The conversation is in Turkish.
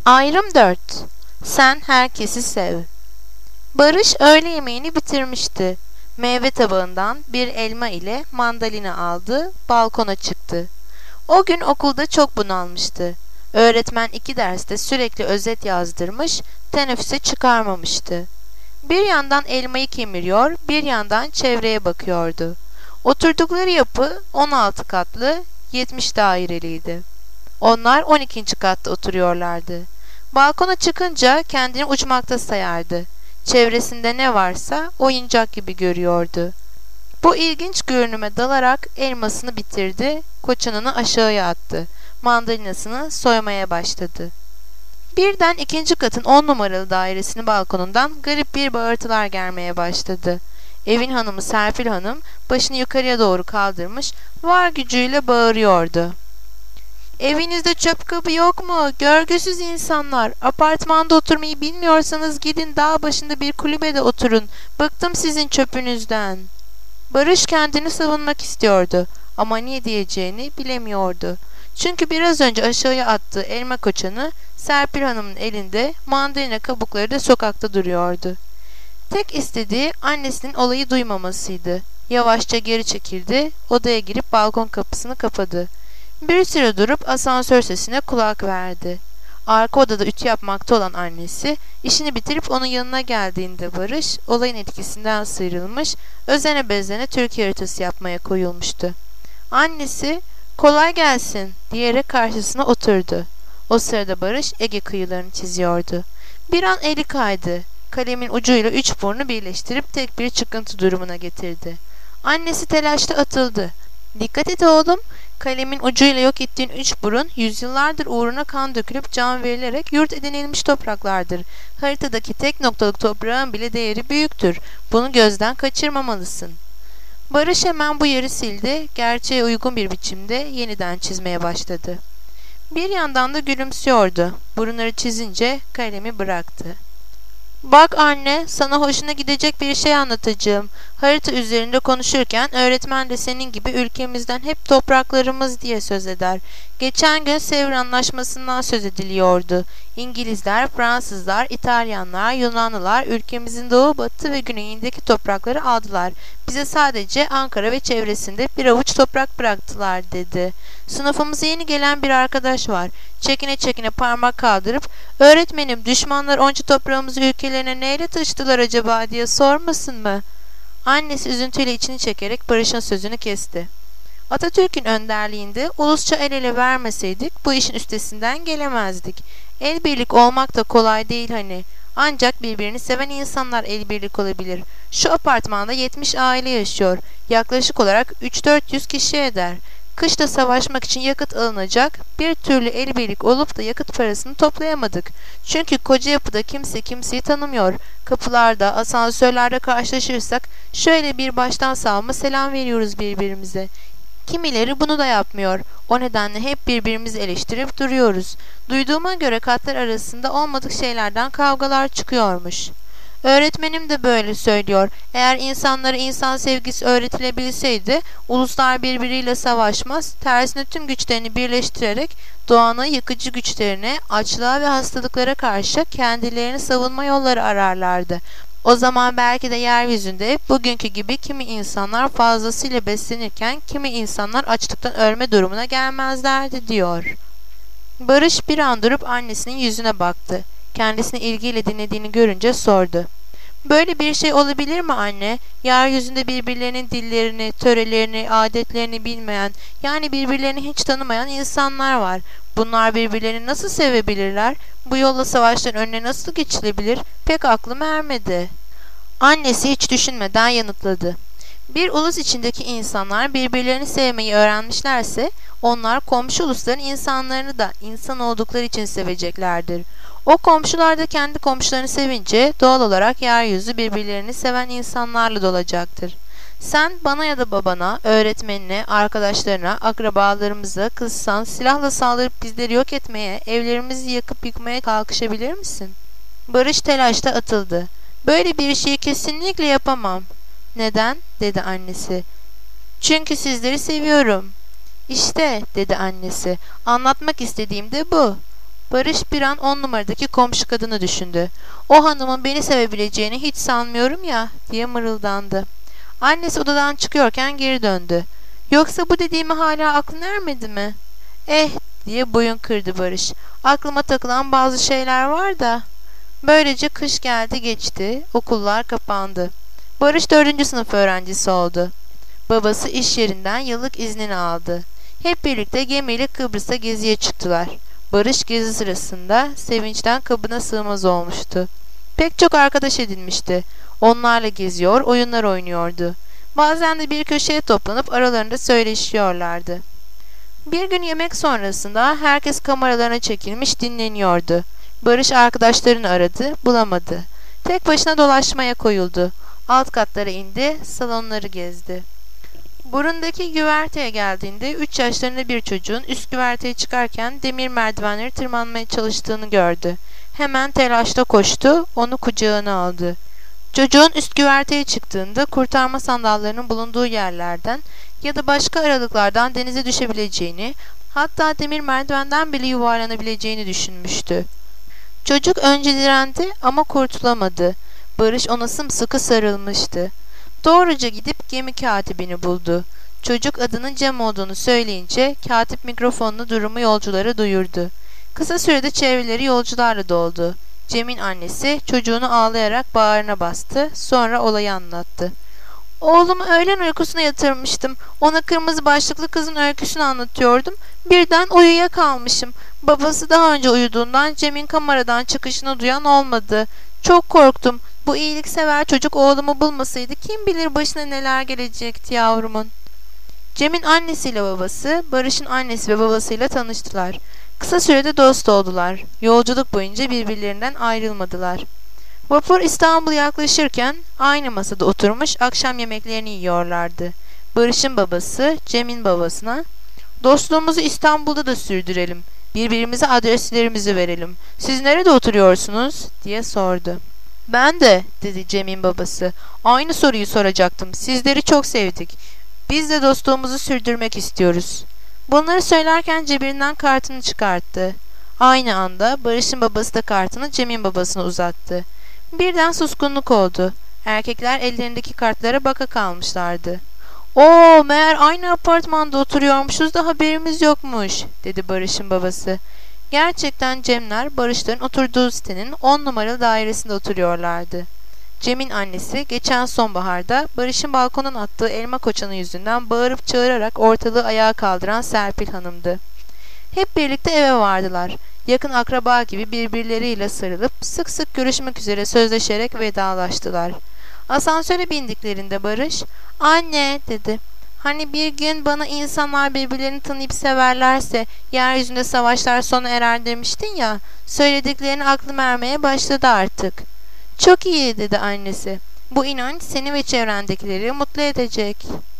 Ayrım 4. Sen herkesi sev. Barış öğle yemeğini bitirmişti. Meyve tabağından bir elma ile mandalina aldı, balkona çıktı. O gün okulda çok bunalmıştı. Öğretmen 2 derste sürekli özet yazdırmış, teneffüse çıkarmamıştı. Bir yandan elmayı kemiriyor, bir yandan çevreye bakıyordu. Oturdukları yapı 16 katlı, 70 daireliydi. Onlar 12. katta oturuyorlardı. Balkona çıkınca kendini uçmakta sayardı. Çevresinde ne varsa oyuncak gibi görüyordu. Bu ilginç görünüme dalarak elmasını bitirdi, koçanını aşağıya attı. Mandalinasını soymaya başladı. Birden 2. katın 10 numaralı dairesinin balkonundan garip bir bağırtılar gelmeye başladı. Evin hanımı Serpil Hanım başını yukarıya doğru kaldırmış, var gücüyle bağırıyordu. Evinizde çöp kabı yok mu? Görgüsüz insanlar. Apartmanda oturmayı bilmiyorsanız gidin dağ başında bir kulübede oturun. Bıktım sizin çöpünüzden. Barış kendini savunmak istiyordu ama ne diyeceğini bilemiyordu. Çünkü biraz önce aşağıya attığı elma koçanı Serpil Hanım'ın elinde, mandalina kabukları da sokakta duruyordu. Tek istediği annesinin olayı duymamasıydı. Yavaşça geri çekildi, odaya girip balkon kapısını kapadı. Bir süre durup asansör sesine kulak verdi. Arka odada ütü yapmakta olan annesi, işini bitirip onun yanına geldiğinde Barış, olayın etkisinden sıyrılmış, özene bezene Türkiye haritası yapmaya koyulmuştu. Annesi, kolay gelsin diyerek karşısına oturdu. O sırada Barış Ege kıyılarını çiziyordu. Bir an eli kaydı. Kalemin ucuyla 3 burnu birleştirip tek bir çıkıntı durumuna getirdi. Annesi telaşla atıldı. Dikkat et oğlum, kalemin ucuyla yok ettiğin 3 burun yüzyıllardır uğruna kan dökülüp can verilerek yurt edinilmiş topraklardır. Haritadaki tek noktalık toprağın bile değeri büyüktür. Bunu gözden kaçırmamalısın. Barış hemen bu yeri sildi, gerçeğe uygun bir biçimde yeniden çizmeye başladı. Bir yandan da gülümsüyordu. Burunları çizince kalemi bıraktı. Bak anne, sana hoşuna gidecek bir şey anlatacağım. Harita üzerinde konuşurken öğretmen de senin gibi ülkemizden hep topraklarımız diye söz eder. Geçen gün Sevr Anlaşması'ndan söz ediliyordu. İngilizler, Fransızlar, İtalyanlar, Yunanlılar ülkemizin doğu, batı ve güneyindeki toprakları aldılar. Bize sadece Ankara ve çevresinde bir avuç toprak bıraktılar dedi. Sınıfımıza yeni gelen bir arkadaş var. Çekine çekine parmak kaldırıp öğretmenim düşmanlar onca toprağımızı ülkelerine neyle taşıdılar acaba diye sormasın mı? Annesi üzüntüyle içini çekerek Barış'ın sözünü kesti. Atatürk'ün önderliğinde ulusça el ele vermeseydik bu işin üstesinden gelemezdik. El birlik olmak da kolay değil hani. Ancak birbirini seven insanlar el birlik olabilir. Şu apartmanda 70 aile yaşıyor. Yaklaşık olarak 3-400 kişi eder. Kışta savaşmak için yakıt alınacak, bir türlü el birlik olup da yakıt parasını toplayamadık. Çünkü koca yapıda kimse kimseyi tanımıyor. Kapılarda, asansörlerde karşılaşırsak şöyle bir baştan sağma selam veriyoruz birbirimize. Kimileri bunu da yapmıyor. O nedenle hep birbirimizi eleştirip duruyoruz. Duyduğuma göre katlar arasında olmadık şeylerden kavgalar çıkıyormuş. Öğretmenim de böyle söylüyor. Eğer insanlara insan sevgisi öğretilebilseydi, uluslar birbiriyle savaşmaz, tersine tüm güçlerini birleştirerek doğanın yıkıcı güçlerine, açlığa ve hastalıklara karşı kendilerini savunma yolları ararlardı. O zaman belki de yeryüzünde bugünkü gibi kimi insanlar fazlasıyla beslenirken kimi insanlar açlıktan ölme durumuna gelmezlerdi diyor. Barış bir an durup annesinin yüzüne baktı. Kendisini ilgiyle dinlediğini görünce sordu. Böyle bir şey olabilir mi anne? Yeryüzünde birbirlerinin dillerini, törelerini, adetlerini bilmeyen, yani birbirlerini hiç tanımayan insanlar var. Bunlar birbirlerini nasıl sevebilirler? Bu yolla savaşların önüne nasıl geçilebilir? Pek aklım ermedi. Annesi hiç düşünmeden yanıtladı. Bir ulus içindeki insanlar birbirlerini sevmeyi öğrenmişlerse, onlar komşu ulusların insanlarını da insan oldukları için seveceklerdir. O komşular da kendi komşularını sevince doğal olarak yeryüzü birbirlerini seven insanlarla dolacaktır. Sen bana ya da babana, öğretmenine, arkadaşlarına, akrabalarımıza kızsan silahla saldırıp bizleri yok etmeye, evlerimizi yakıp yıkmaya kalkışabilir misin? Barış telaşla atıldı. Böyle bir şeyi kesinlikle yapamam. Neden? Dedi annesi. Çünkü sizleri seviyorum. İşte dedi annesi. Anlatmak istediğim de bu. Barış bir an 10 numaradaki komşu kadını düşündü. O hanımın beni sevebileceğini hiç sanmıyorum ya diye mırıldandı. Annesi odadan çıkıyorken geri döndü. Yoksa bu dediğime hala aklın ermedi mi? Diye boyun kırdı Barış. Aklıma takılan bazı şeyler var da. Böylece kış geldi geçti, okullar kapandı. Barış 4. sınıf öğrencisi oldu. Babası iş yerinden yıllık iznini aldı. Hep birlikte gemiyle Kıbrıs'a geziye çıktılar. Barış gezi sırasında sevinçten kabına sığmaz olmuştu. Pek çok arkadaş edinmişti. Onlarla geziyor, oyunlar oynuyordu. Bazen de bir köşeye toplanıp aralarında söyleşiyorlardı. Bir gün yemek sonrasında herkes kameralarına çekilmiş dinleniyordu. Barış arkadaşlarını aradı, bulamadı. Tek başına dolaşmaya koyuldu. Alt katlara indi, salonları gezdi. Burundaki güverteye geldiğinde 3 yaşlarında bir çocuğun üst güverteye çıkarken demir merdivenleri tırmanmaya çalıştığını gördü. Hemen telaşla koştu, onu kucağına aldı. Çocuğun üst güverteye çıktığında kurtarma sandallarının bulunduğu yerlerden ya da başka aralıklardan denize düşebileceğini, hatta demir merdivenden bile yuvarlanabileceğini düşünmüştü. Çocuk önce direndi ama kurtulamadı. Barış ona sımsıkı sarılmıştı. Doğruca gidip gemi katibini buldu. Çocuk adının Cem olduğunu söyleyince katip mikrofonla durumu yolculara duyurdu. Kısa sürede çevreleri yolcularla doldu. Cem'in annesi çocuğunu ağlayarak bağrına bastı, sonra olayı anlattı. Oğlumu öğlen uykusuna yatırmıştım. Ona kırmızı başlıklı kızın öyküsünü anlatıyordum. Birden uyuyakalmışım. Babası daha önce uyuduğundan Cem'in kameradan çıkışını duyan olmadı. Çok korktum. Bu iyiliksever çocuk oğlumu bulmasaydı kim bilir başına neler gelecekti yavrumun. Cem'in annesiyle babası, Barış'ın annesi ve babasıyla tanıştılar. Kısa sürede dost oldular. Yolculuk boyunca birbirlerinden ayrılmadılar. Vapur İstanbul'a yaklaşırken aynı masada oturmuş akşam yemeklerini yiyorlardı. Barış'ın babası Cem'in babasına "Dostluğumuzu İstanbul'da da sürdürelim. Birbirimize adreslerimizi verelim. Siz nerede oturuyorsunuz?" diye sordu. "Ben de," dedi Cem'in babası. "Aynı soruyu soracaktım. Sizleri çok sevdik. Biz de dostluğumuzu sürdürmek istiyoruz." Bunları söylerken cebinden kartını çıkarttı. Aynı anda Barış'ın babası da kartını Cem'in babasına uzattı. Birden suskunluk oldu. Erkekler ellerindeki kartlara baka kalmışlardı. "Oo, meğer aynı apartmanda oturuyormuşuz da haberimiz yokmuş," dedi Barış'ın babası. Gerçekten Cemler Barış'ların oturduğu sitenin 10 numaralı dairesinde oturuyorlardı. Cem'in annesi geçen sonbaharda Barış'ın balkondan attığı elma koçanı yüzünden bağırıp çağırarak ortalığı ayağa kaldıran Serpil Hanım'dı. Hep birlikte eve vardılar. Yakın akraba gibi birbirleriyle sarılıp sık sık görüşmek üzere sözleşerek vedalaştılar. Asansöre bindiklerinde Barış, "Anne," dedi. "Hani bir gün bana insanlar birbirlerini tanıyıp severlerse yeryüzünde savaşlar sona erer demiştin ya, söylediklerini aklım ermeye başladı artık." "Çok iyi," dedi annesi. "Bu inanç seni ve çevrendekileri mutlu edecek."